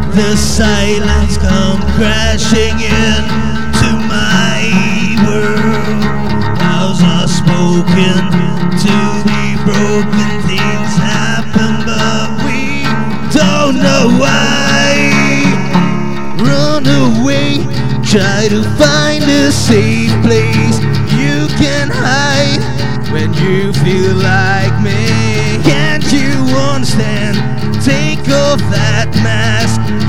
The silence come crashing in to my world. Vows are spoken to be broken. Things happen, but we don't know why. Run away, try to find a safe place you can hide when you feel like me. Can't you understand? Take off that mask.